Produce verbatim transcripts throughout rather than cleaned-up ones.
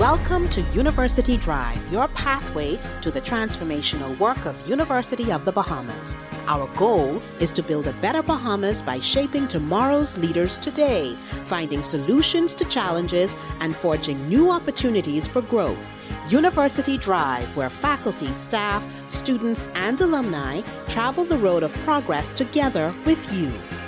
Welcome to University Drive, your pathway to the transformational work of University of the Bahamas. Our goal is to build a better Bahamas by shaping tomorrow's leaders today, finding solutions to challenges, and forging new opportunities for growth. University Drive, where faculty, staff, students, and alumni travel the road of progress together with you.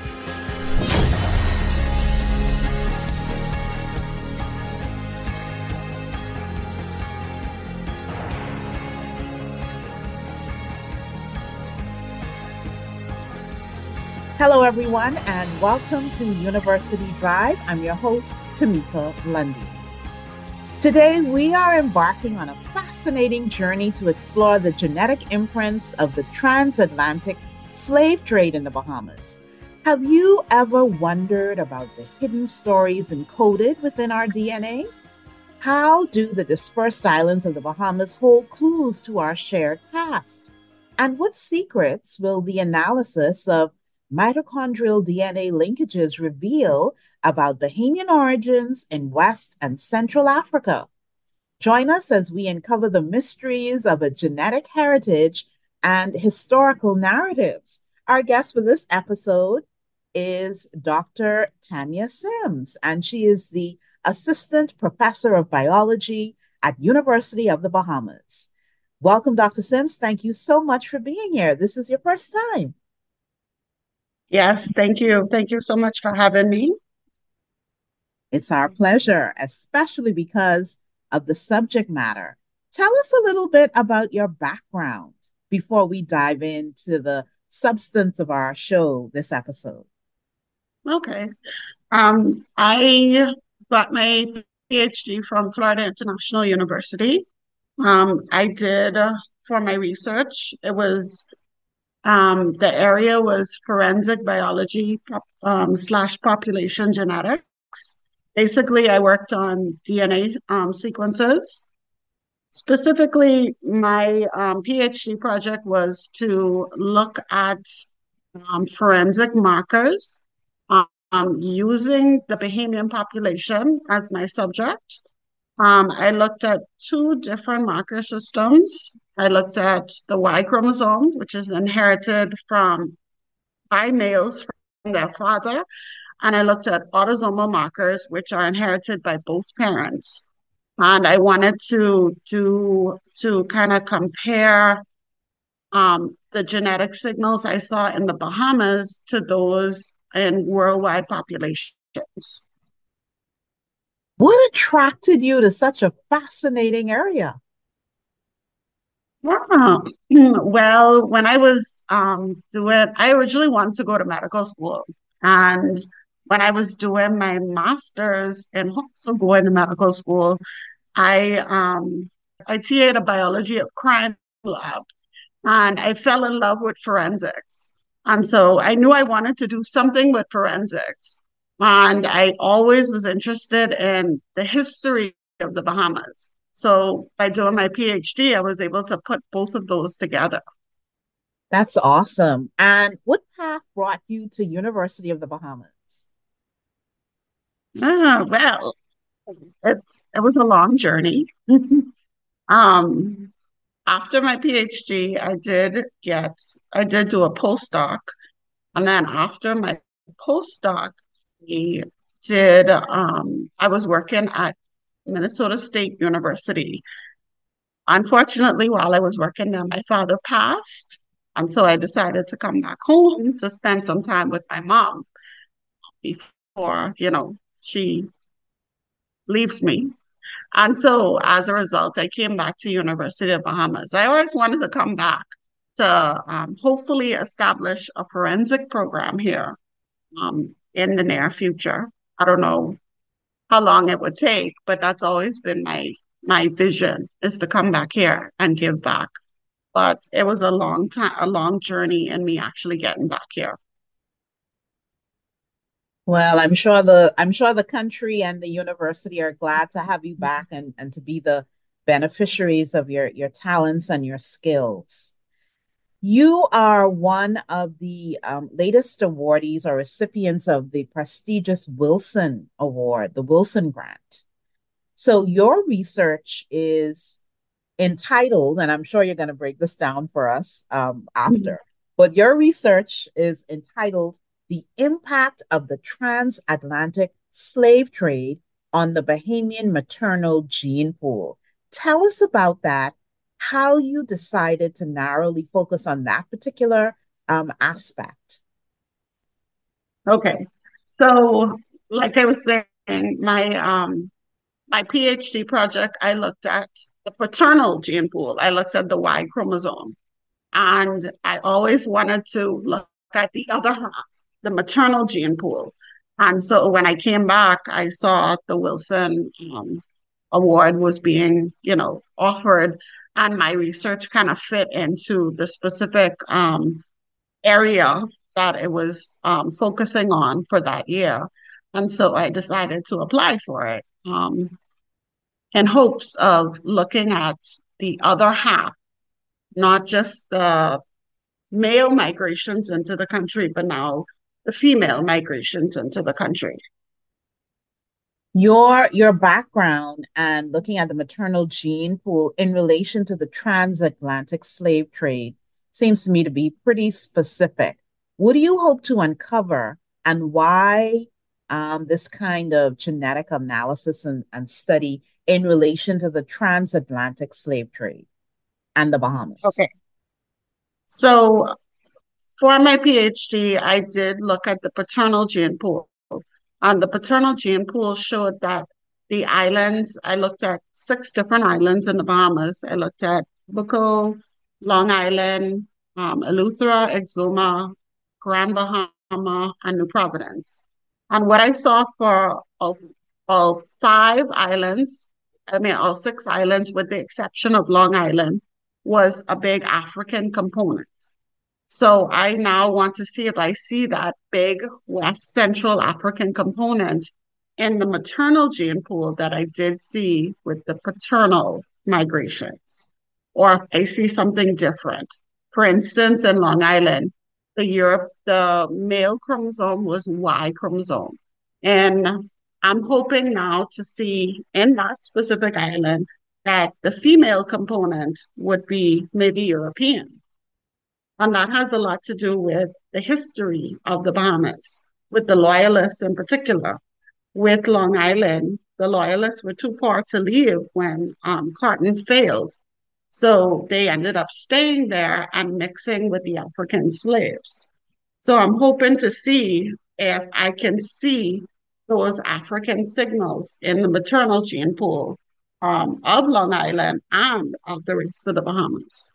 Hello, everyone, and welcome to University Drive. I'm your host, Tamika Lundy. Today, we are embarking on a fascinating journey to explore the genetic imprints of the transatlantic slave trade in the Bahamas. Have you ever wondered about the hidden stories encoded within our D N A? How do the dispersed islands of the Bahamas hold clues to our shared past? And what secrets will the analysis of mitochondrial D N A linkages reveal about Bahamian origins in West and Central Africa? Join us as we uncover the mysteries of a genetic heritage and historical narratives. Our guest for this episode is Doctor Tanya Sims, and she is the Assistant Professor of Biology at University of the Bahamas. Welcome, Doctor Sims. Thank you so much for being here. This is your first time. Yes, thank you. Thank you so much for having me. It's our pleasure, especially because of the subject matter. Tell us a little bit about your background before we dive into the substance of our show this episode. Okay. Um, I got my PhD from Florida International University. Um, I did, uh, for my research, it was Um, the area was forensic biology um, slash population genetics. Basically, I worked on D N A um, sequences. Specifically, my um, PhD project was to look at um, forensic markers um, using the Bahamian population as my subject. Um, I looked at two different marker systems. I looked at the Y chromosome, which is inherited from by males from their father, and I looked at autosomal markers, which are inherited by both parents. And I wanted to do to kind of compare um, the genetic signals I saw in the Bahamas to those in worldwide populations. What attracted you to such a fascinating area? Yeah. Well, when I was um, doing, I originally wanted to go to medical school. And when I was doing my master's and also going to medical school, I um, I T A'd a biology of crime lab, and I fell in love with forensics. And so I knew I wanted to do something with forensics. And I always was interested in the history of the Bahamas. So by doing my PhD, I was able to put both of those together. That's awesome. And what path brought you to University of the Bahamas? Ah, well, it's it was a long journey. um, After my PhD, I did get I did do a postdoc, and then after my postdoc, we did um, I was working at Minnesota State University. Unfortunately, while I was working there, my father passed. And so I decided to come back home to spend some time with my mom before, you know, she leaves me. And so as a result, I came back to University of Bahamas. I always wanted to come back to um, hopefully establish a forensic program here um, in the near future. I don't know how long it would take, but that's always been my my vision is to come back here and give back. But it was a long time, a long journey in me actually getting back here. Well, I'm sure the I'm sure the country and the university are glad to have you back and, and to be the beneficiaries of your, your talents and your skills. You are one of the um, latest awardees or recipients of the prestigious Wilson Award, the Wilson Grant. So your research is entitled, and I'm sure you're going to break this down for us um, Mhm. after, but your research is entitled The Impact of the Transatlantic Slave Trade on the Bahamian Maternal Gene Pool. Tell us about that, how you decided to narrowly focus on that particular um, aspect. Okay. So, like I was saying, my um my PhD project, I looked at the paternal gene pool. I looked at the Y chromosome. And I always wanted to look at the other half, the maternal gene pool. And so when I came back, I saw the Wilson um, Award was being, you know, offered, and my research kind of fit into the specific um, area that it was um, focusing on for that year. And so I decided to apply for it um, in hopes of looking at the other half, not just the male migrations into the country, but now the female migrations into the country. Your your background and looking at the maternal gene pool in relation to the transatlantic slave trade seems to me to be pretty specific. What do you hope to uncover and why um, this kind of genetic analysis and, and study in relation to the transatlantic slave trade and the Okay. Bahamas? So for my PhD, I did look at the paternal gene pool. And the paternal gene pool showed that the islands, I looked at six different islands in the Bahamas. I looked at Abaco, Long Island, um, Eleuthera, Exuma, Grand Bahama, and New Providence. And what I saw for all, all five islands, I mean, all six islands, with the exception of Long Island, was a big African component. So I now want to see if I see that big West Central African component in the maternal gene pool that I did see with the paternal migrations, or if I see something different. For instance, in Long Island, the Europe, the male chromosome was Y chromosome. And I'm hoping now to see in that specific island that the female component would be maybe European. And that has a lot to do with the history of the Bahamas, with the Loyalists in particular. With Long Island, the Loyalists were too poor to leave when um, cotton failed. So they ended up staying there and mixing with the African slaves. So I'm hoping to see if I can see those African signals in the maternal gene pool um, of Long Island and of the rest of the Bahamas.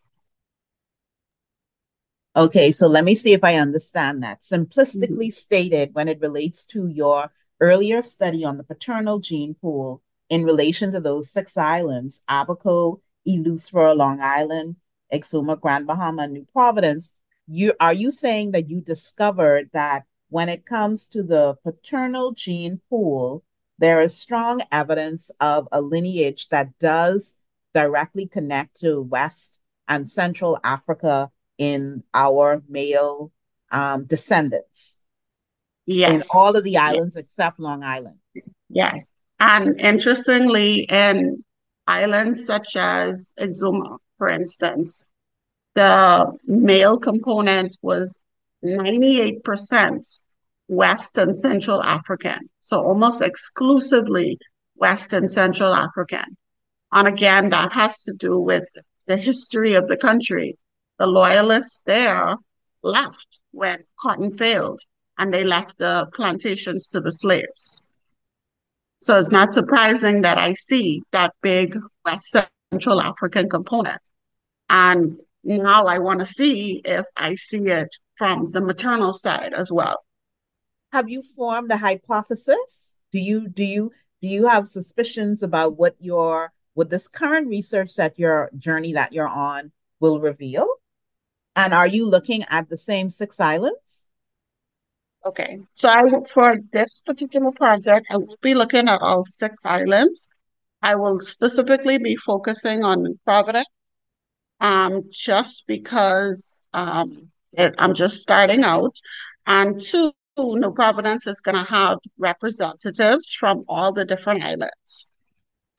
Okay, so let me see if I understand that. Mhm. Simplistically stated, when it relates to your earlier study on the paternal gene pool in relation to those six islands, Abaco, Eleuthera, Long Island, Exuma, Grand Bahama, and New Providence, you are you saying that you discovered that when it comes to the paternal gene pool, there is strong evidence of a lineage that does directly connect to West and Central Africa in our male um, descendants in Yes, all of the islands yes. except Long Island. Yes. And interestingly, in islands such as Exuma, for instance, the male component was ninety-eight percent West and Central African. So almost exclusively West and Central African. And again, that has to do with the history of the country. The loyalists there left when cotton failed, and they left the plantations to the slaves. So it's not surprising that I see that big West Central African component. And now I want to see if I see it from the maternal side as well. Have you formed a hypothesis? Do you do you do you have suspicions about what your what this current research that your journey that you're on will reveal? And are you looking at the same six islands? Okay, so I for this particular project, I will be looking at all six islands. I will specifically be focusing on Providence, um, just because um, it, I'm just starting out. And two, New Providence is going to have representatives from all the different islands.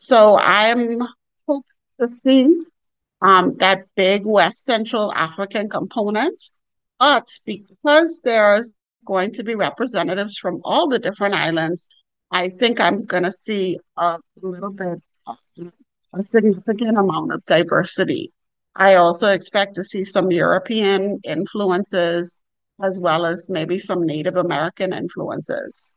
So I'm hoping to see um, that big West Central African component. But because there's going to be representatives from all the different islands, I think I'm going to see a little bit of a significant amount of diversity. I also expect to see some European influences as well as maybe some Native American influences.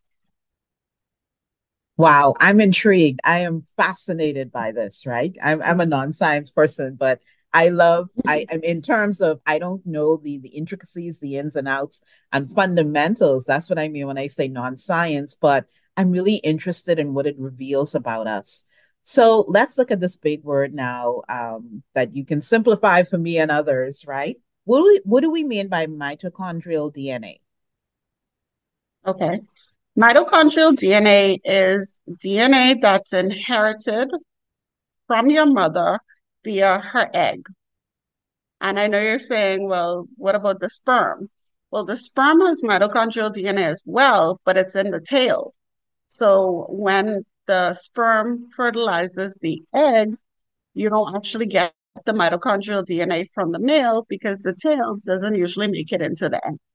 Wow, I'm intrigued. I am fascinated by this, right? I'm I'm a non-science person, but I love I am in terms of I don't know the the intricacies, the ins and outs and fundamentals. That's what I mean when I say non-science, but I'm really interested in what it reveals about us. So let's look at this big word now, um, that you can simplify for me and others, right? What do we what do we mean by mitochondrial D N A? Okay. Mitochondrial D N A is D N A that's inherited from your mother via her egg. And I know you're saying, well, what about the sperm? Well, the sperm has mitochondrial D N A as well, but it's in the tail. So when the sperm fertilizes the egg, you don't actually get the mitochondrial D N A from the male because the tail doesn't usually make it into the egg.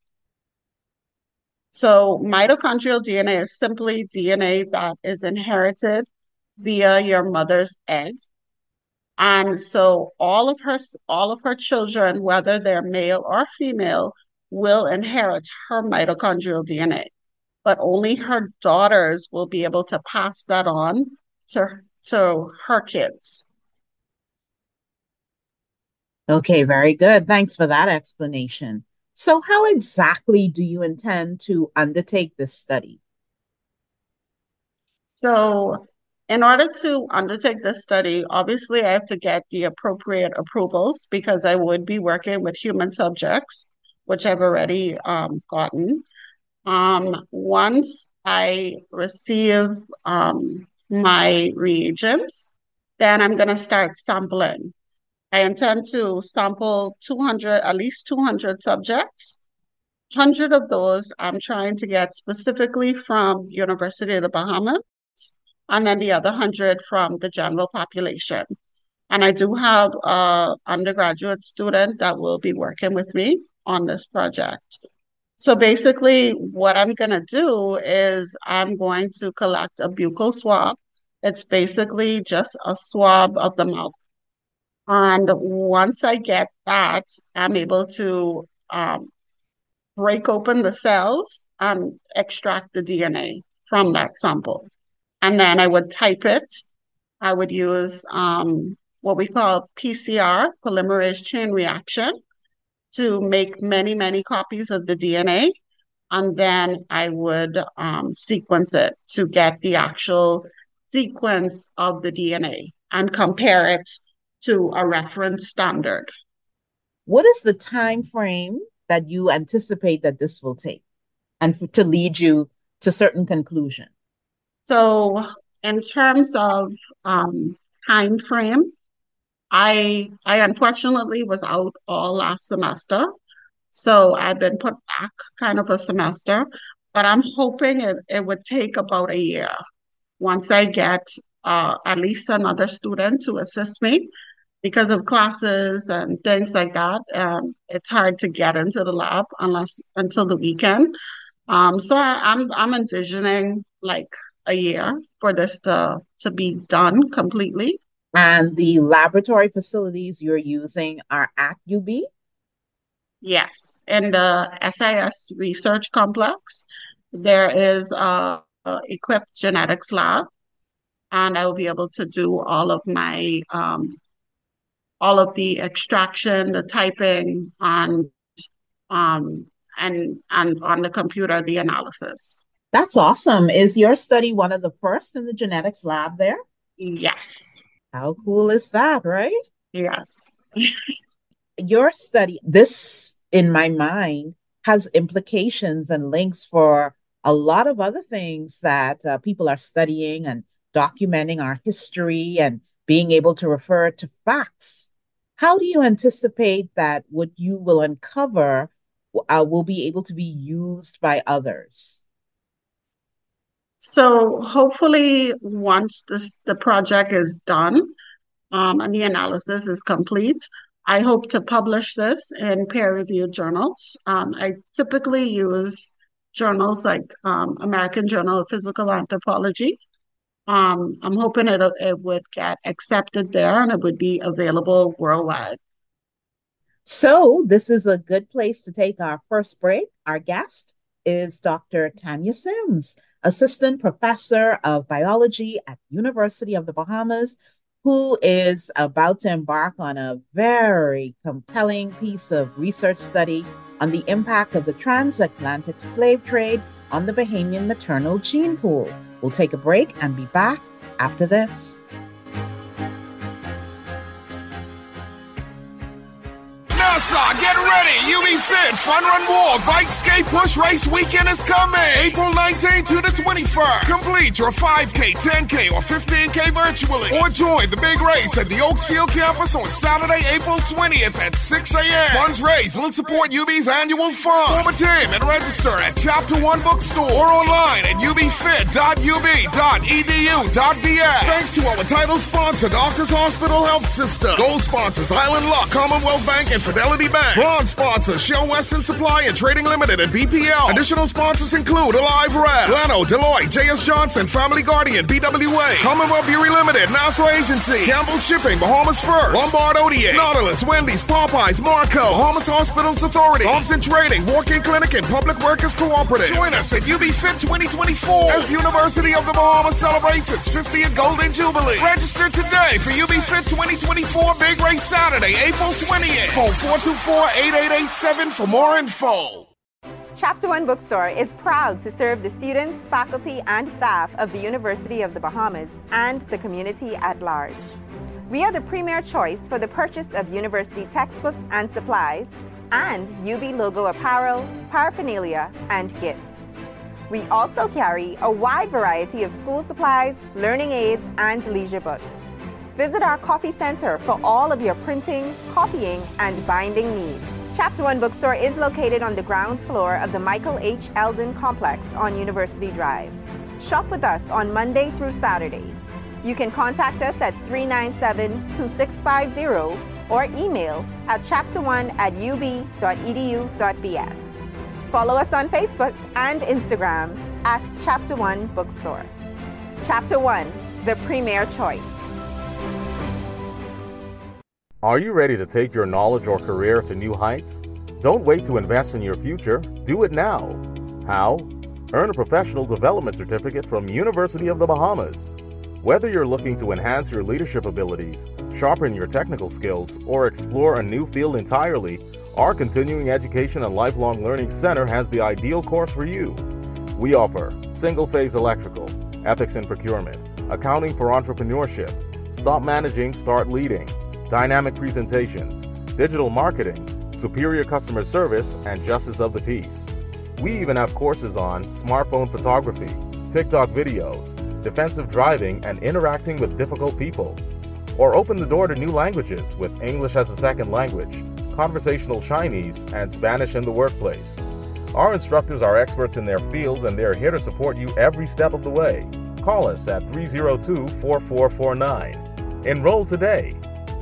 So mitochondrial D N A is simply D N A that is inherited via your mother's egg. And so all of her all of her children, whether they're male or female, will inherit her mitochondrial D N A. But only her daughters will be able to pass that on to, to her kids. Okay, very good. Thanks for that explanation. So, how exactly do you intend to undertake this study? So in order to undertake this study, obviously I have to get the appropriate approvals because I would be working with human subjects, which I've already um, gotten. Um, once I receive um, my reagents, then I'm going to start sampling. I intend to sample two hundred, at least two hundred subjects. one hundred of those I'm trying to get specifically from University of the Bahamas, and then the other one hundred from the general population. And I do have a undergraduate student that will be working with me on this project. So basically, what I'm going to do is I'm going to collect a buccal swab. It's basically just a swab of the mouth. And once I get that, I'm able to um, break open the cells and extract the D N A from that sample. And then I would type it. I would use um, what we call P C R, polymerase chain reaction, to make many, many copies of the D N A. And then I would um, sequence it to get the actual sequence of the D N A and compare it to a reference standard. What is the time frame that you anticipate that this will take and for, to lead you to certain conclusion? So in terms of um, time frame, I I unfortunately was out all last semester. So I've been put back kind of a semester, but I'm hoping it, it would take about a year once I get uh, at least another student to assist me because of classes and things like that. Um, it's hard to get into the lab unless until the weekend. Um, so I, I'm I'm envisioning like a year for this to to be done completely. And the laboratory facilities you're using are at U B? Yes, in the S I S Research Complex, there is a, a equipped genetics lab, and I will be able to do all of my um, all of the extraction, the typing, and um, and and on the computer, the analysis. That's awesome. Is your study one of the first in the genetics lab there? Yes, How cool is that, right? yes. Your study, this in my mind, has implications and links for a lot of other things that uh, people are studying and documenting our history and being able to refer to facts. How do you anticipate that what you will uncover uh, will be able to be used by others? So hopefully once this the project is done, um, and the analysis is complete, I hope to publish this in peer-reviewed journals. Um, I typically use journals like um, American Journal of Physical Anthropology. Um, I'm hoping it, it would get accepted there and it would be available worldwide. So, this is a good place to take our first break. Our guest is Doctor Tanya Sims, Assistant Professor of Biology at University of the Bahamas, who is about to embark on a very compelling piece of research study on the impact of the transatlantic slave trade on the Bahamian maternal gene pool. We'll take a break and be back after this. NASA, get ready! U B Fit Fun Run Walk Bike Skate Push Race Weekend is coming! April nineteenth to the twenty-first. Complete your five K, ten K, or fifteen K virtually. Or join the big race at the Oaksfield campus on Saturday, April twentieth at six a.m. Funds raised will support U B's annual fund. Form a team and register at Chapter One Bookstore or online at u b fit dot u b dot e d u dot b s. Thanks to our title sponsor, Doctors Hospital Health System. Gold sponsors, Island Luck, Commonwealth Bank, and Fidelity Bank. Bronze sponsors, Shell Western Supply and Trading Limited and B P L. Additional sponsors include Alive Rap, Glano, Deloitte, J S Johnson, Family Guardian, B W A, Commonwealth Beauty Limited, Nassau Agency, Campbell Shipping, Bahamas First, Lombard O D A, Nautilus, Wendy's, Popeyes, Marco, Bahamas Hospitals Authority, Thompson Trading, Walk-In Clinic, and Public Workers Cooperative. Join us at U B Fit twenty twenty-four as University of the Bahamas celebrates its fiftieth Golden Jubilee. Register today for U B Fit twenty twenty-four Big Race Saturday, April twentieth. Phone four two four, eight eight eight seven for more info. Chapter One Bookstore is proud to serve the students, faculty, and staff of the University of the Bahamas and the community at large. We are the premier choice for the purchase of university textbooks and supplies, and U B logo apparel, paraphernalia, and gifts. We also carry a wide variety of school supplies, learning aids, and leisure books. Visit our copy center for all of your printing, copying, and binding needs. Chapter One Bookstore is located on the ground floor of the Michael H. Eldon Complex on University Drive. Shop with us on Monday through Saturday. You can contact us at three nine seven, two six five zero or email at chapter one at u b dot e d u dot b s. Follow us on Facebook and Instagram at Chapter One Bookstore. Chapter One, the premier choice. Are you ready to take your knowledge or career to new heights? Don't wait to invest in your future. Do it now. How? Earn a professional development certificate from University of the Bahamas. Whether you're looking to enhance your leadership abilities, sharpen your technical skills, or explore a new field entirely, our Continuing Education and Lifelong Learning Center has the ideal course for you. We offer single-phase electrical, ethics and procurement, accounting for entrepreneurship, stop managing, start leading, dynamic presentations, digital marketing, superior customer service, and justice of the peace. We even have courses on smartphone photography, TikTok videos, defensive driving, and interacting with difficult people. Or open the door to new languages with English as a second language, conversational Chinese, and Spanish in the workplace. Our instructors are experts in their fields and they're here to support you every step of the way. Call us at three oh two, four four four nine. Enroll today.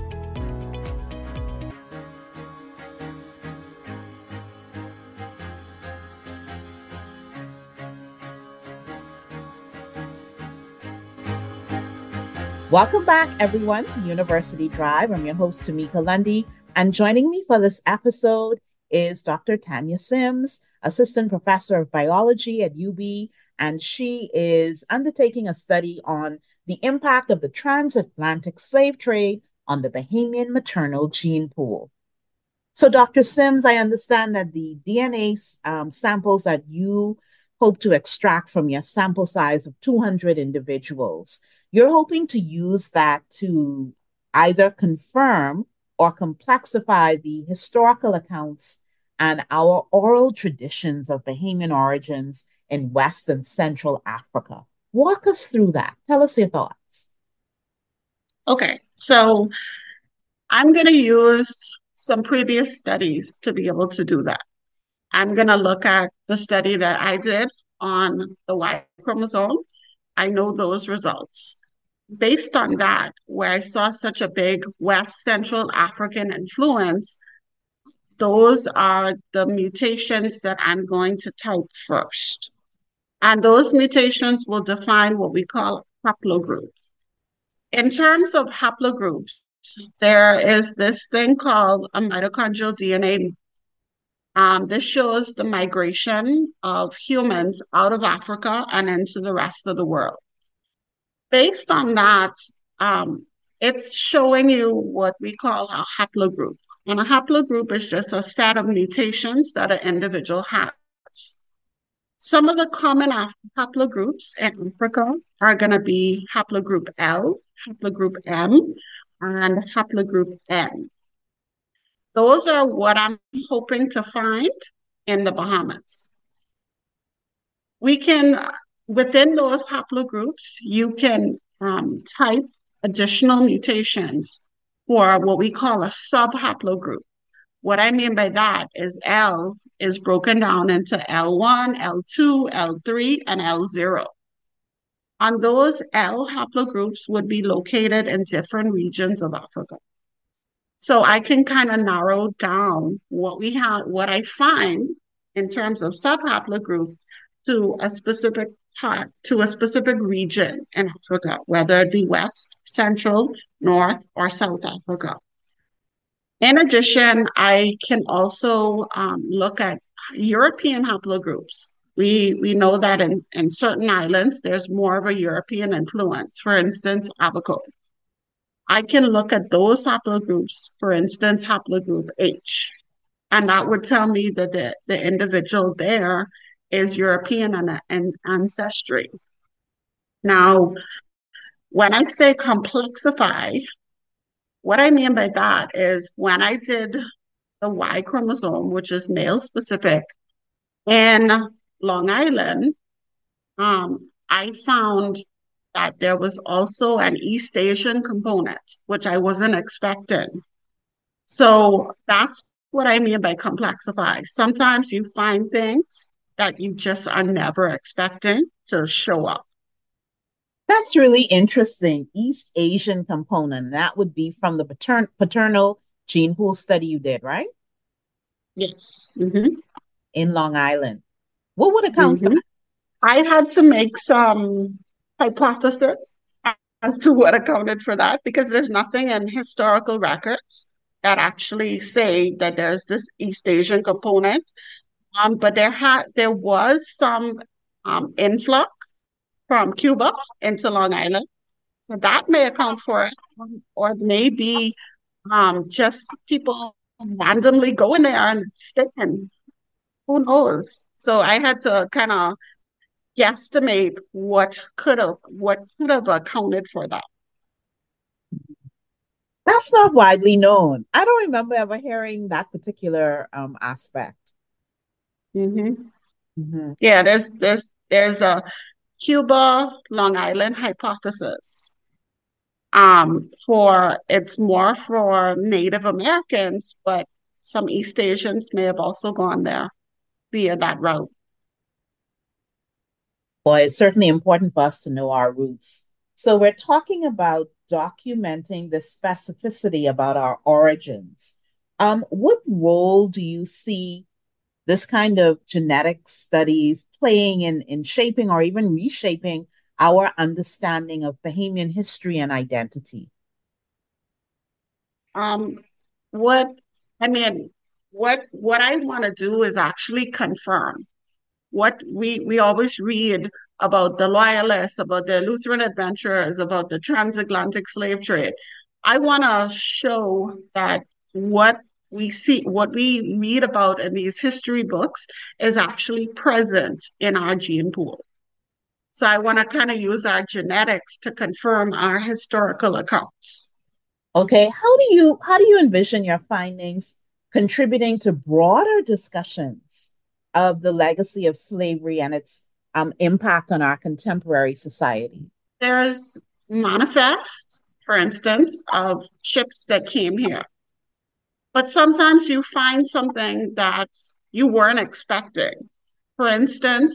Welcome back, everyone, to University Drive. I'm your host, Tamika Lundy, and joining me for this episode is Doctor Tanya Sims, Assistant Professor of Biology at U B, and she is undertaking a study on the impact of the transatlantic slave trade on the Bahamian maternal gene pool. So, Doctor Sims, I understand that the D N A um, samples that you hope to extract from your sample size of two hundred individuals, you're hoping to use that to either confirm or complexify the historical accounts and our oral traditions of Bahamian origins in West and Central Africa. Walk us through that. Tell us your thoughts. Okay, so I'm going to use some previous studies to be able to do that. I'm going to look at the study that I did on the Y chromosome, I know those results. Based on that, where I saw such a big West Central African influence, those are the mutations that I'm going to type first. And those mutations will define what we call haplogroup. In terms of haplogroups, there is this thing called a mitochondrial D N A. Um, this shows the migration of humans out of Africa and into the rest of the world. Based on that, um, it's showing you what we call a haplogroup. And a haplogroup is just a set of mutations that an individual has. Some of the common haplogroups in Africa are going to be haplogroup L, haplogroup M, and haplogroup N. Those are what I'm hoping to find in the Bahamas. We can, within those haplogroups, you can um, type additional mutations for what we call a subhaplogroup. What I mean by that is L is broken down into L one, L two, L three, and L zero. And those L haplogroups would be located in different regions of Africa. So I can kind of narrow down what we have, what I find in terms of subhaplogroup to a specific part, to a specific region in Africa, whether it be West, Central, North, or South Africa. In addition, I can also um, look at European haplogroups. We, we know that in, in certain islands, there's more of a European influence. For instance, Abaco. I can look at those haplogroups, for instance, haplogroup H, and that would tell me that the, the individual there is European and, and ancestry. Now, when I say complexify, what I mean by that is when I did the Y chromosome, which is male specific, in Long Island, um, I found that there was also an East Asian component, which I wasn't expecting. So that's what I mean by complexify. Sometimes you find things that you just are never expecting to show up. That's really interesting. East Asian component. That would be from the patern- paternal gene pool study you did, right? Yes. Mm-hmm. In Long Island. What would account mm-hmm. for that? I had to make some hypothesis as to what accounted for that, because there's nothing in historical records that actually say that there's this East Asian component. Um, but there had there was some um, influx from Cuba into Long Island. So that may account for it, or maybe um, just people randomly going there and staying. Who knows? So I had to kind of guesstimate what could have what could have accounted for that. That's not widely known. I don't remember ever hearing that particular um, aspect. Mm-hmm. Mm-hmm. Yeah, there's there's there's a Cuba Long Island hypothesis. Um, for it's more for Native Americans, but some East Asians may have also gone there via that route. Well, it's certainly important for us to know our roots. So we're talking about documenting the specificity about our origins. Um, what role do you see this kind of genetic studies playing in, in shaping or even reshaping our understanding of Bahamian history and identity? Um, what I mean, what what I want to do is actually confirm what we we always read about the Loyalists, about the Lutheran adventurers, about the transatlantic slave trade. I want to show that what we see, what we read about in these history books is actually present in our gene pool. So I want to kind of use our genetics to confirm our historical accounts. Okay, how do you how do you envision your findings contributing to broader discussions of the legacy of slavery and its um, impact on our contemporary society? There's manifest, for instance, of ships that came here. But sometimes you find something that you weren't expecting. For instance,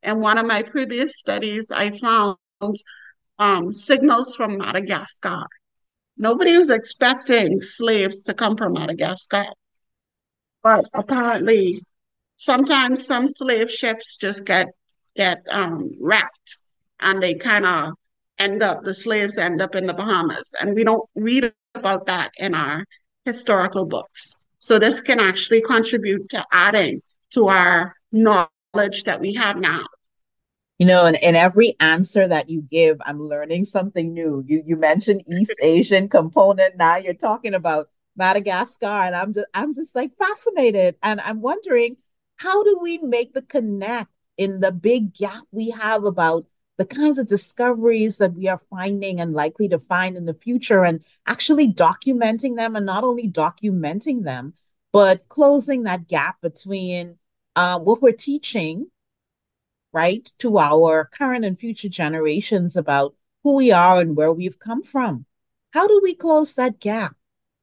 In one of my previous studies, I found um, signals from Madagascar. Nobody was expecting slaves to come from Madagascar, but apparently, sometimes some slave ships just get get um, wrecked, and they kind of end up the slaves end up in the Bahamas, and we don't read about that in our historical books. So this can actually contribute to adding to our knowledge that we have now. You know, and in every answer that you give, I'm learning something new. You you mentioned East Asian component. Now you're talking about Madagascar, and I'm just I'm just like fascinated. And I'm wondering, how do we make the connect in the big gap we have about the kinds of discoveries that we are finding and likely to find in the future, and actually documenting them, and not only documenting them, but closing that gap between uh, what we're teaching, right, to our current and future generations about who we are and where we've come from. How do we close that gap?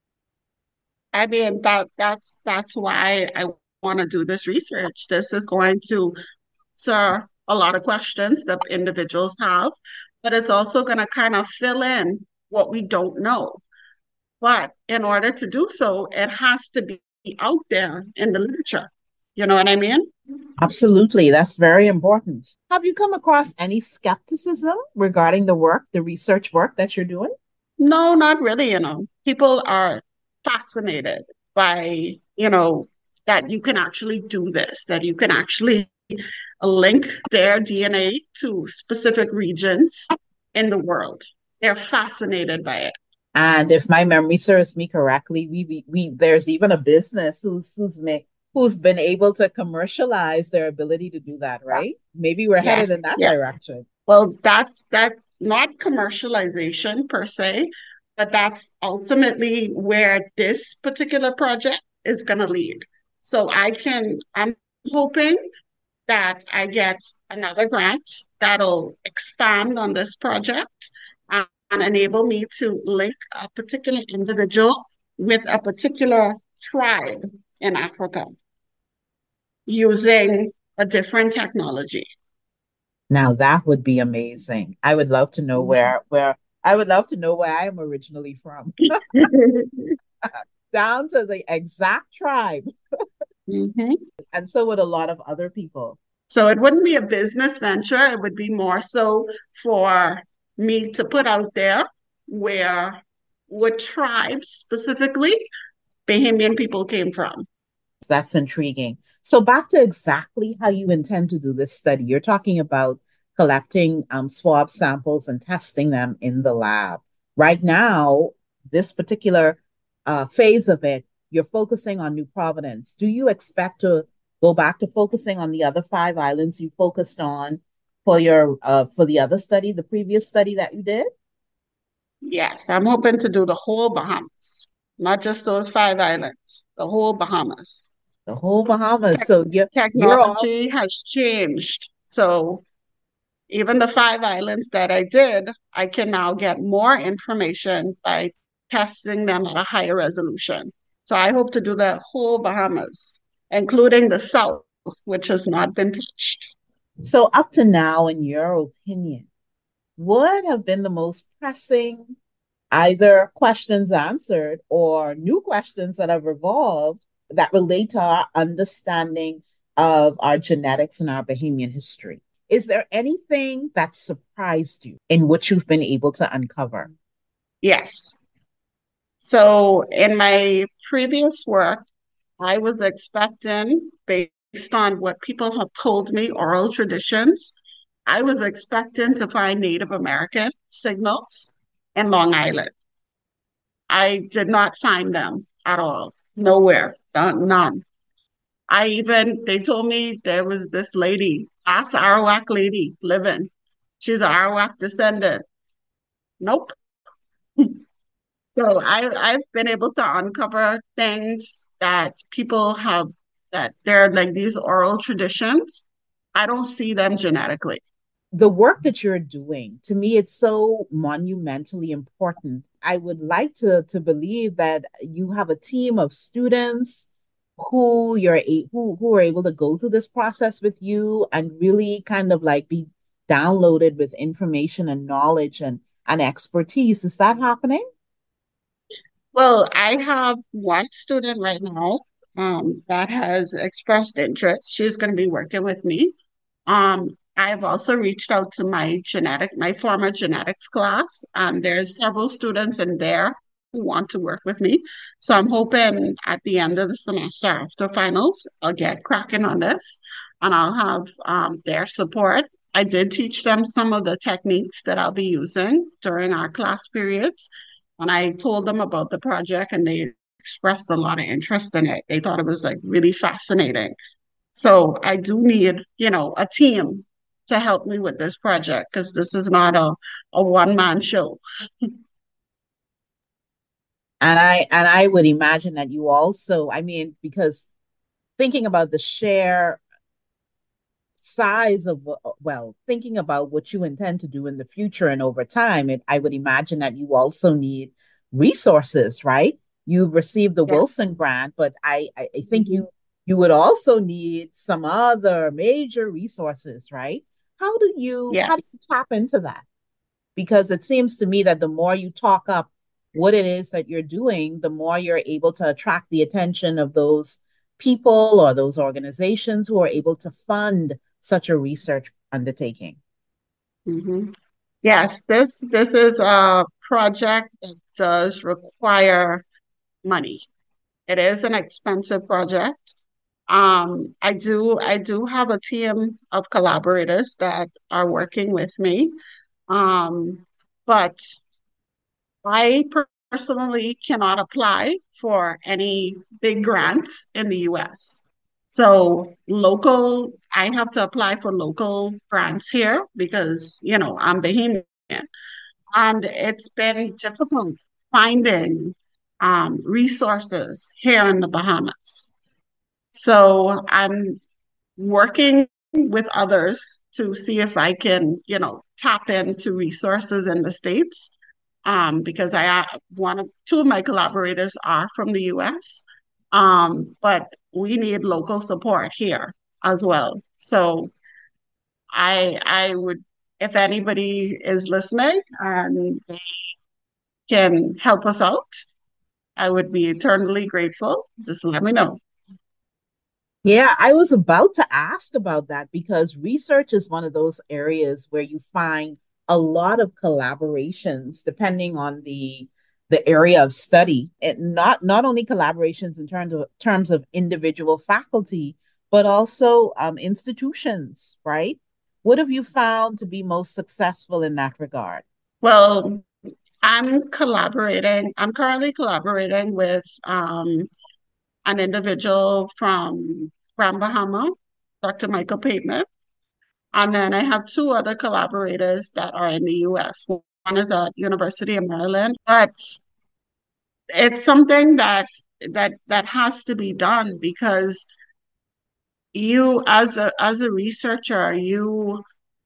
I mean, that that's that's why I want to do this research. This is going to answer a lot of questions that individuals have, but it's also going to kind of fill in what we don't know. But in order to do so, it has to be out there in the literature. You know what I mean? Absolutely. That's very important. Have you come across any skepticism regarding the work, the research work that you're doing? No, not really, you know. People are fascinated by, you know, that you can actually do this, that you can actually link their D N A to specific regions in the world. They're fascinated by it. And if my memory serves me correctly, we we, we there's even a business who's who's made who's been able to commercialize their ability to do that, right? Maybe we're Yeah, headed in that yeah. direction. Well, that's that not commercialization per se, but that's ultimately where this particular project is going to lead. So I can, I'm hoping that I get another grant that'll expand on this project uh, and enable me to link a particular individual with a particular tribe in Africa using a different technology. Now that would be amazing. I would love to know where where I would love to know where I am originally from. Down to the exact tribe. Mm-hmm. And so would a lot of other people. So it wouldn't be a business venture. It would be more so for me to put out there where what tribes specifically Bahamian people came from. That's intriguing. So back to exactly how you intend to do this study. You're talking about collecting um, swab samples and testing them in the lab. Right now, this particular uh, phase of it, you're focusing on New Providence. Do you expect to go back to focusing on the other five islands you focused on for your uh, for the other study, the previous study that you did? Yes, I'm hoping to do the whole Bahamas, not just those five islands, the whole Bahamas. The whole Bahamas. Tech So you're you're all technology has changed. So even the five islands that I did, I can now get more information by testing them at a higher resolution. So I hope to do the whole Bahamas, including the South, which has not been touched. so up to now, in your opinion, what have been the most pressing either questions answered or new questions that have evolved that relate to our understanding of our genetics and our Bahamian history? Is there anything that surprised you in what you've been able to uncover? Yes. So in my previous work, I was expecting, based on what people have told me, oral traditions, I was expecting to find Native American signals in Long Island. I did not find them at all. Nowhere. None. none. I even, they told me there was this lady, ask Arawak lady living. She's an Arawak descendant. Nope. So I, I've been able to uncover things that people have, that they're like these oral traditions. I don't see them genetically. The work that you're doing, to me, it's so monumentally important. I would like to, to believe that you have a team of students who you're a, who who are able to go through this process with you and really kind of like be downloaded with information and knowledge and and expertise. Is that happening? Well, I have one student right now um, that has expressed interest. She's going to be working with me. Um, I've also reached out to my genetic, my former genetics class. Um, there's several students in there who want to work with me. So I'm hoping at the end of the semester after finals, I'll get cracking on this and I'll have um, their support. I did teach them some of the techniques that I'll be using during our class periods. And I told them about the project and they expressed a lot of interest in it. They thought it was like really fascinating. So I do need, you know, a team to help me with this project because this is not a, a one-man show. And I and I would imagine that you also, I mean, because thinking about the share size of, well, thinking about what you intend to do in the future and over time, it, I would imagine that you also need resources, right? You've received the Yes. Wilson grant, but I, I, I think you you would also need some other major resources, right? How do you how do Yes. you tap into that? Because it seems to me that the more you talk up what it is that you're doing, the more you're able to attract the attention of those people or those organizations who are able to fund such a research undertaking. Mhm. Yes, this this is a project that does require money. It is an expensive project. Um, I do I do have a team of collaborators that are working with me. Um, but I personally cannot apply for any big grants in the U S. So local, I have to apply for local grants here because, you know, I'm Bahamian. And it's been difficult finding um, resources here in the Bahamas. So I'm working with others to see if I can, you know, tap into resources in the States. Um, because I uh, one of two of my collaborators are from the U S. Um, but we need local support here as well. So I I would, if anybody is listening and they can help us out, I would be eternally grateful. Just let me know. Yeah, I was about to ask about that because research is one of those areas where you find a lot of collaborations depending on the the area of study. And not not only collaborations in terms of terms of individual faculty, but also um, institutions, right? What have you found to be most successful in that regard? Well, I'm collaborating. I'm currently collaborating with um, an individual from Grand Bahama, Doctor Michael Pateman. And then I have two other collaborators that are in the U S. One is at University of Maryland, but it's something that that that has to be done because you as a as a researcher, you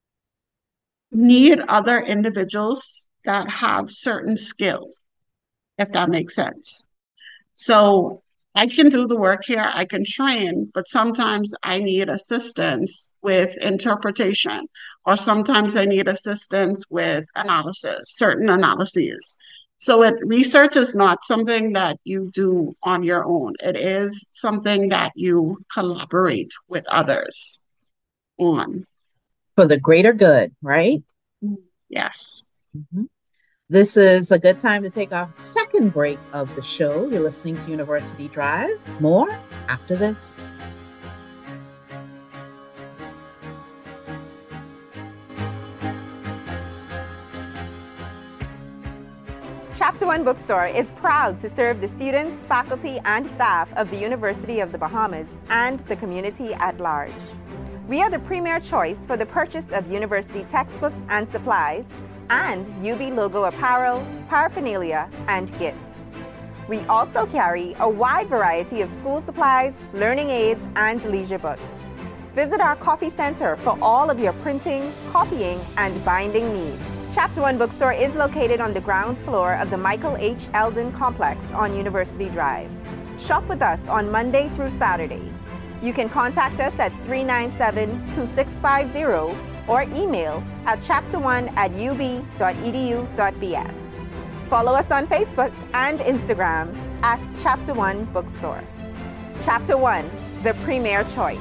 need other individuals that have certain skills, if that makes sense. So I can do the work here, I can train, but sometimes I need assistance with interpretation, or sometimes I need assistance with analysis, certain analyses. So it research is not something that you do on your own. It is something that you collaborate with others on. For the greater good, right? Yes. Mhm. This is a good time to take our second break of the show. You're listening to University Drive. More after this. Chapter One Bookstore is proud to serve the students, faculty, and staff of the University of the Bahamas and the community at large. We are the premier choice for the purchase of university textbooks and supplies, and U B logo apparel, paraphernalia, and gifts. We also carry a wide variety of school supplies, learning aids, and leisure books. Visit our copy center for all of your printing, copying, and binding needs. Chapter One Bookstore is located on the ground floor of the Michael H. Eldon Complex on University Drive. Shop with us on Monday through Saturday. You can contact us at three nine seven, two six five zero or email at chapter one at u b dot e d u dot b s. Follow us on Facebook and Instagram at Chapter One Bookstore. Chapter One, the premier choice.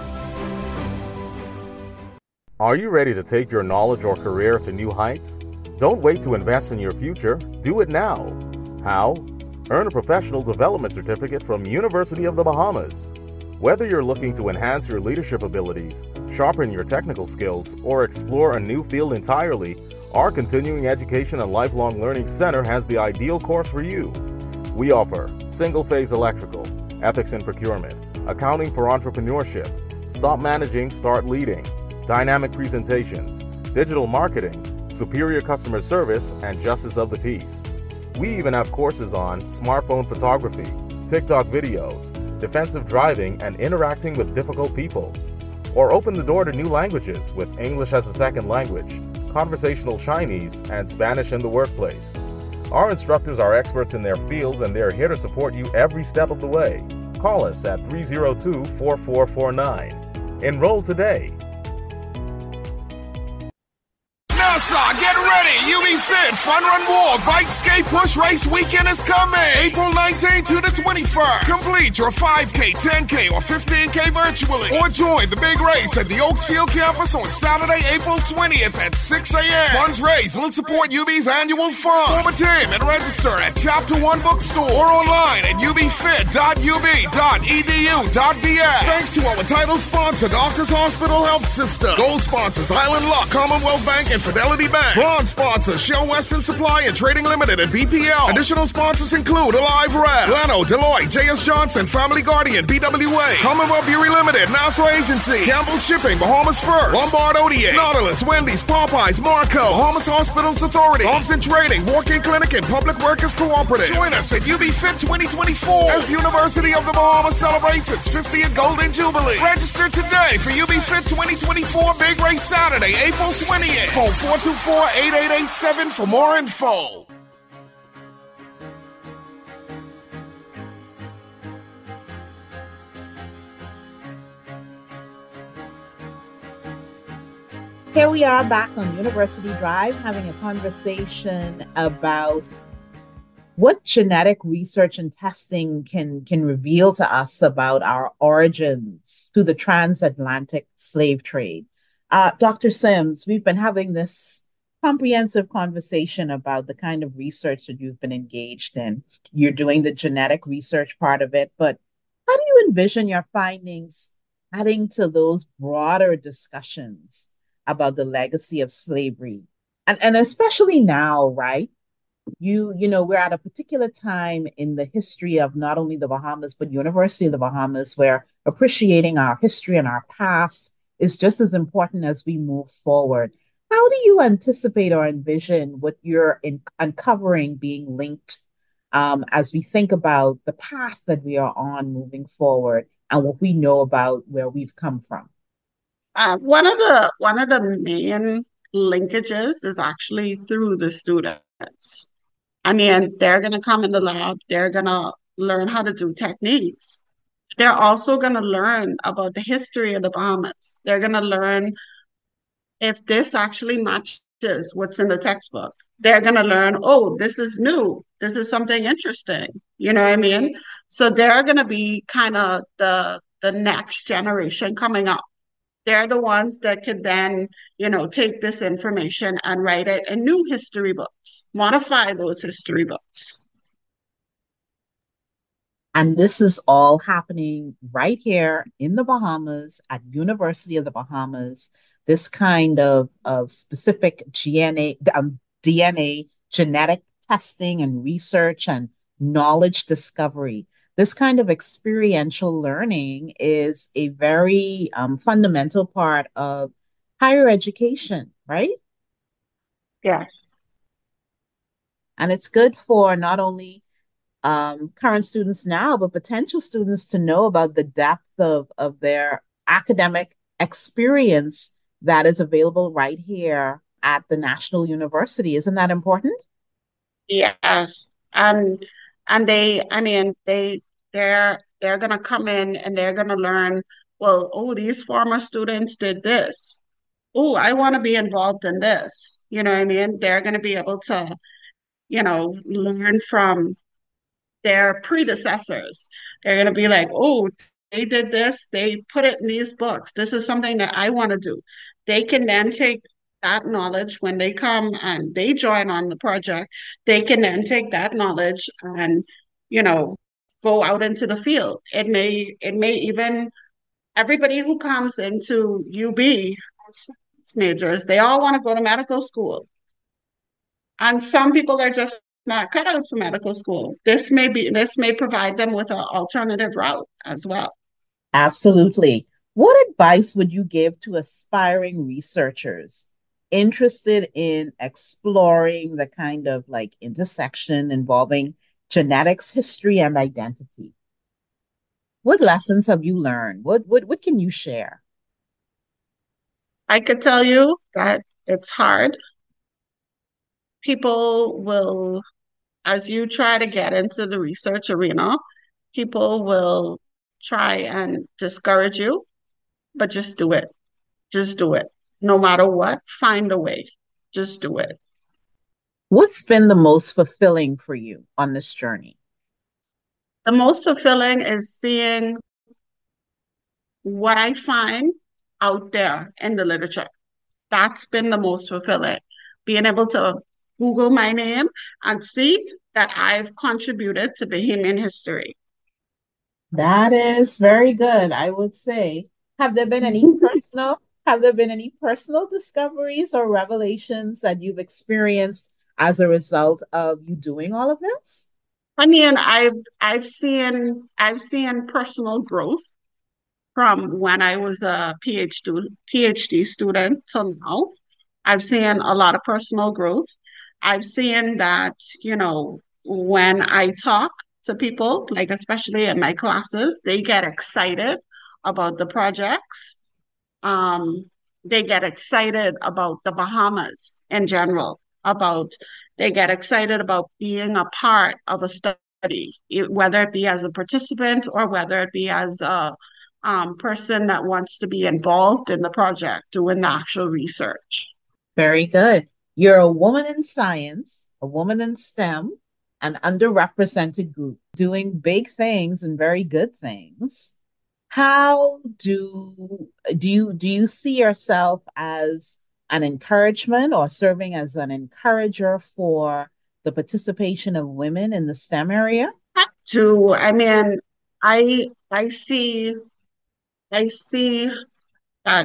Are you ready to take your knowledge or career to new heights? Don't wait to invest in your future. Do it now. How? Earn a professional development certificate from University of the Bahamas. Whether you're looking to enhance your leadership abilities, sharpen your technical skills, or explore a new field entirely, our Continuing Education and Lifelong Learning Center has the ideal course for you. We offer single-phase electrical, ethics in procurement, accounting for entrepreneurship, stop managing, start leading, dynamic presentations, digital marketing, superior customer service, and justice of the peace. We even have courses on smartphone photography, TikTok videos, defensive driving, and interacting with difficult people. Or open the door to new languages with English as a second language, conversational Chinese, and Spanish in the workplace. Our instructors are experts in their fields and they're here to support you every step of the way. Call us at three oh two, four four four nine. Enroll today. NASA, get ready! U B Fit Fun Run Walk Bike Skate Push Race Weekend is coming! April nineteenth to the twenty-first. Complete your five K, ten K, or fifteen K virtually. Or join the big race at the Oaksfield campus on Saturday, April twentieth at six a.m. Funds raised will support U B's annual fund. Form a team and register at Chapter One Bookstore or online at u b fit dot u b dot e d u dot b s. Thanks to our title sponsor, Doctors Hospital Health System. Gold sponsors, Island Luck, Commonwealth Bank, and Fidelity Bank. Bronze sponsors, Shell Western Supply and Trading Limited and B P L. Additional sponsors include Alive Red, Glano, Deloitte, J S Johnson, Family Guardian, B W A, Commonwealth Beauty Limited, Nassau Agency, Campbell Shipping, Bahamas First, Lombard O D A, Nautilus, Wendy's, Popeyes, Marco, Bahamas Hospitals Authority, Thompson Trading, Walk-In Clinic, and Public Workers Cooperative. Join us at U B Fit twenty twenty-four as University of the Bahamas celebrates its fiftieth Golden Jubilee. Register today for U B Fit twenty twenty-four Big Race Saturday, April twentieth. Phone four two four, eight eight eight seven for more info. Here we are back on University Drive having a conversation about what genetic research and testing can, can reveal to us about our origins to the transatlantic slave trade. Uh, Doctor Sims, we've been having this comprehensive conversation about the kind of research that you've been engaged in. You're doing the genetic research part of it, but how do you envision your findings adding to those broader discussions about the legacy of slavery? And, and especially now, right? You, you know, we're at a particular time in the history of not only the Bahamas, but University of the Bahamas, where appreciating our history and our past is just as important as we move forward. How do you anticipate or envision what you're in, uncovering being linked um, as we think about the path that we are on moving forward and what we know about where we've come from? Uh, one of the one of the main linkages is actually through the students. I mean, they're going to come in the lab, they're going to learn how to do techniques. They're also going to learn about the history of the Bahamas. They're going to learn if this actually matches what's in the textbook. They're going to learn, oh, this is new. This is something interesting. You know what I mean? So they're going to be kind of the, the next generation coming up. They're the ones that could then, you know, take this information and write it in new history books, modify those history books. And this is all happening right here in the Bahamas at University of the Bahamas. This kind of, of specific G N A, um, D N A genetic testing and research and knowledge discovery. This kind of experiential learning is a very um, fundamental part of higher education, right? Yes. And it's good for not only um, current students now, but potential students to know about the depth of, of their academic experience that is available right here at the National University. Isn't that important? Yes. And and they, I mean, they They're they're gonna come in and they're gonna learn, well, oh, these former students did this. Oh, I want to be involved in this. You know what I mean? They're gonna be able to, you know, learn from their predecessors. They're going to be like, oh, they did this, they put it in these books. This is something that I want to do. They can then take that knowledge when they come and they join on the project. They can then take that knowledge and, you know, go out into the field. It may, it may even, everybody who comes into U B as science majors, they all want to go to medical school. And some people are just not cut out for medical school. This may be this may provide them with an alternative route as well. Absolutely. What advice would you give to aspiring researchers interested in exploring the kind of like intersection involving genetics, history, and identity? What lessons have you learned? What what what can you share? I could tell you that it's hard. People will, as you try to get into the research arena, people will try and discourage you, but just do it. Just do it. No matter what, find a way. Just do it. What's been the most fulfilling for you on this journey? The most fulfilling is seeing what I find out there in the literature. That's been the most fulfilling. Being able to Google my name and see that I've contributed to Bahamian history. That is very good, I would say. Have there been any personal have there been any personal discoveries or revelations that you've experienced as a result of you doing all of this? I mean, I've I've seen I've seen personal growth from when I was a PhD PhD student till now. I've seen a lot of personal growth. I've seen that, you know, when I talk to people, like especially in my classes, they get excited about the projects. Um, they get excited about the Bahamas in general, about they get excited about being a part of a study, whether it be as a participant or whether it be as a um, person that wants to be involved in the project, doing the actual research. Very good. You're a woman in science, a woman in STEM, an underrepresented group doing big things and very good things. How do do you do you see yourself as an encouragement or serving as an encourager for the participation of women in the STEM area? To, I mean, I I see I see that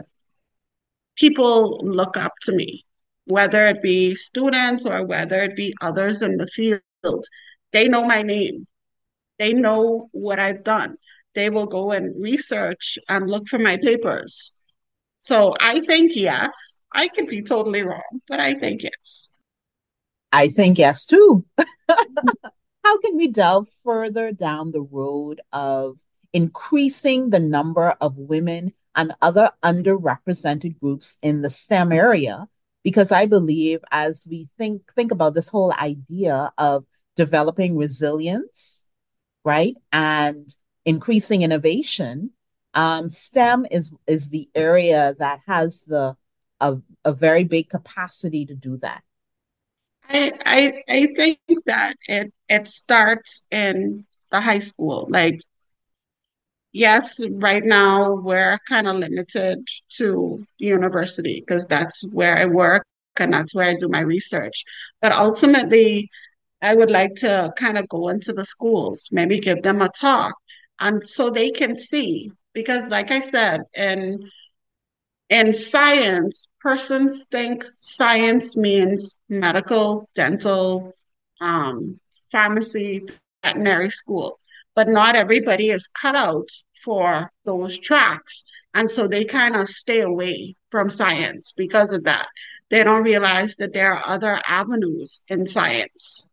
people look up to me, whether it be students or whether it be others in the field. They know my name. They know what I've done. They will go and research and look for my papers. So I think yes. I could be totally wrong, but I think yes. I think yes too. How can we delve further down the road of increasing the number of women and other underrepresented groups in the STEM area? Because I believe as we think think about this whole idea of developing resilience, right, and increasing innovation, um, STEM is is the area that has the a, a very big capacity to do that. I I I think that it it starts in the high school. Like, yes, right now we're kind of limited to university because that's where I work and that's where I do my research. But ultimately, I would like to kind of go into the schools, maybe give them a talk, and so they can see. Because, like I said, in in science, persons think science means medical, dental, um, pharmacy, veterinary school, but not everybody is cut out for those tracks. And so they kind of stay away from science because of that. They don't realize that there are other avenues in science.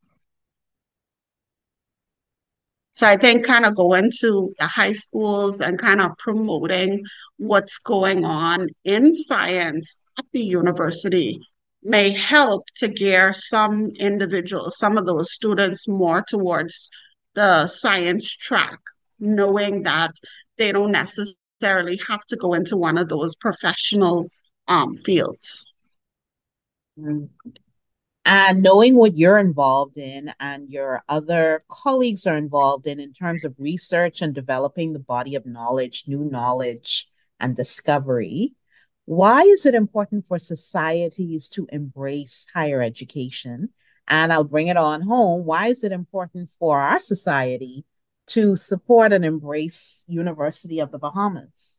So I think kind of going to the high schools and kind of promoting what's going on in science at the university may help to gear some individuals, some of those students more towards the science track. knowing that they don't necessarily have to go into one of those professional um, fields. Mm. And knowing what you're involved in and your other colleagues are involved in, in terms of research and developing the body of knowledge, new knowledge and discovery, why is it important for societies to embrace higher education? And I'll bring it on home. Why is it important for our society to support and embrace University of the Bahamas?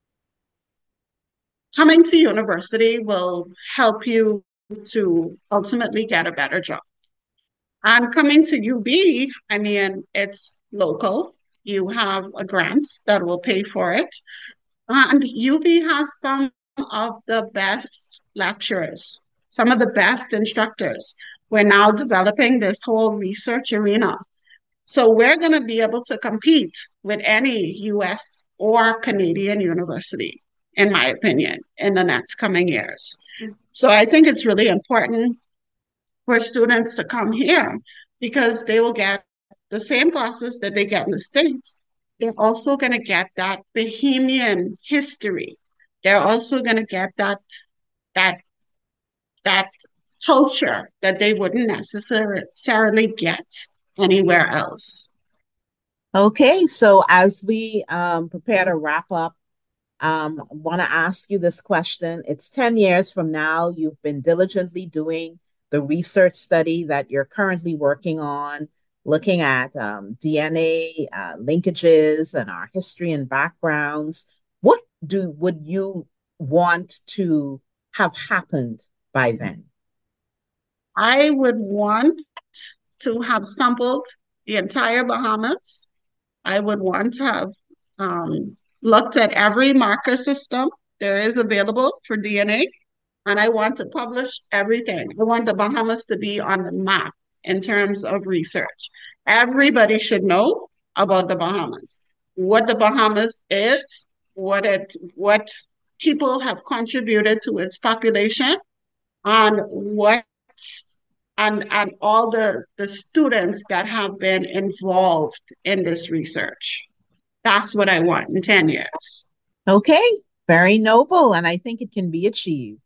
Coming to university will help you to ultimately get a better job. And coming to U B, I mean, it's local. You have a grant that will pay for it. And U B has some of the best lecturers, some of the best instructors. We're now developing this whole research arena. So we're going to be able to compete with any U S or Canadian university, in my opinion, in the next coming years. So I think it's really important for students to come here because they will get the same classes that they get in the States. They're also going to get that Bahamian history. They're also going to get that that that culture that they wouldn't necessarily get anywhere else. Okay, so as we um, prepare to wrap up, um, I want to ask you this question. It's ten years from now. You've been diligently doing the research study that you're currently working on, looking at um, D N A uh, linkages and our history and backgrounds. What do would you want to have happened by then? I would want to have sampled the entire Bahamas. I would want to have um, looked at every marker system there is available for D N A, and I want to publish everything. I want the Bahamas to be on the map in terms of research. Everybody should know about the Bahamas, what the Bahamas is, what it, what people have contributed to its population, and what and and all the the students that have been involved in this research. That's what I want in ten years. Okay, very noble, and I think it can be achieved.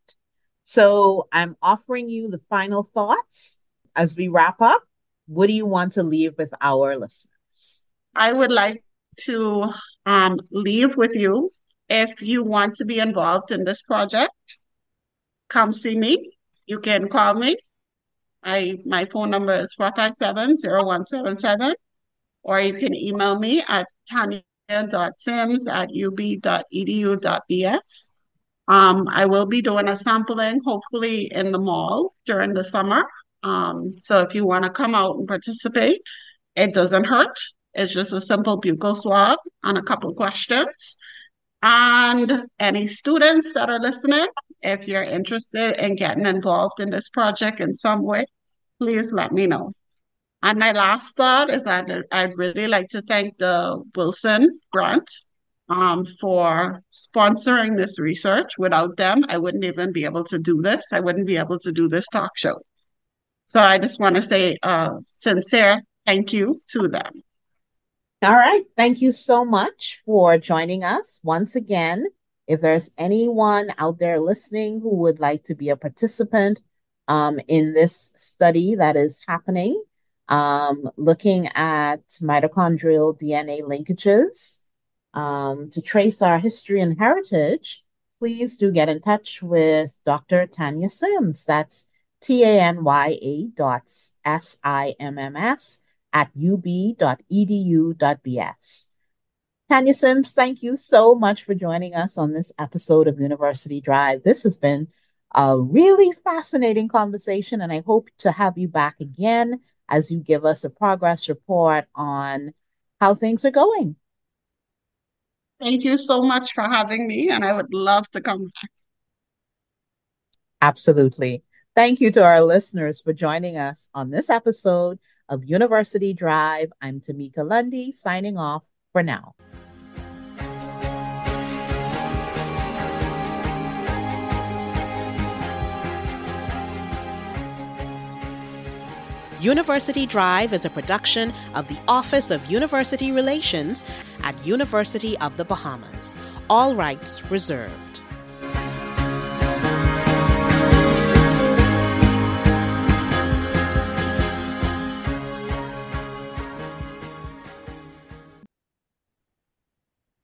So I'm offering you the final thoughts as we wrap up. What do you want to leave with our listeners? I would like to um, leave with you. If you want to be involved in this project, come see me. You can call me. I my phone number is four five seven, zero one seven seven, or you can email me at tanya dot sims at u b dot e d u dot b s. Um, I will be doing a sampling, hopefully in the mall during the summer. Um, so if you want to come out and participate, it doesn't hurt. It's just a simple buccal swab and a couple questions. And any students that are listening, if you're interested in getting involved in this project in some way, please let me know. And my last thought is that I'd really like to thank the Wilson Grant um, for sponsoring this research. Without them, I wouldn't even be able to do this. I wouldn't be able to do this talk show. So I just want to say a sincere thank you to them. All right. Thank you so much for joining us once again. If there's anyone out there listening who would like to be a participant um, in this study that is happening, um, looking at mitochondrial D N A linkages um, to trace our history and heritage, please do get in touch with Doctor Tanya Sims. That's T A N Y A dot S I M M S at u b dot e d u dot b s. Tanya Sims, thank you so much for joining us on this episode of University Drive. This has been a really fascinating conversation, and I hope to have you back again as you give us a progress report on how things are going. Thank you so much for having me, and I would love to come back. Absolutely. Thank you to our listeners for joining us on this episode of University Drive. I'm Tamika Lundy, signing off for now. University Drive is a production of the Office of University Relations at University of the Bahamas. All rights reserved.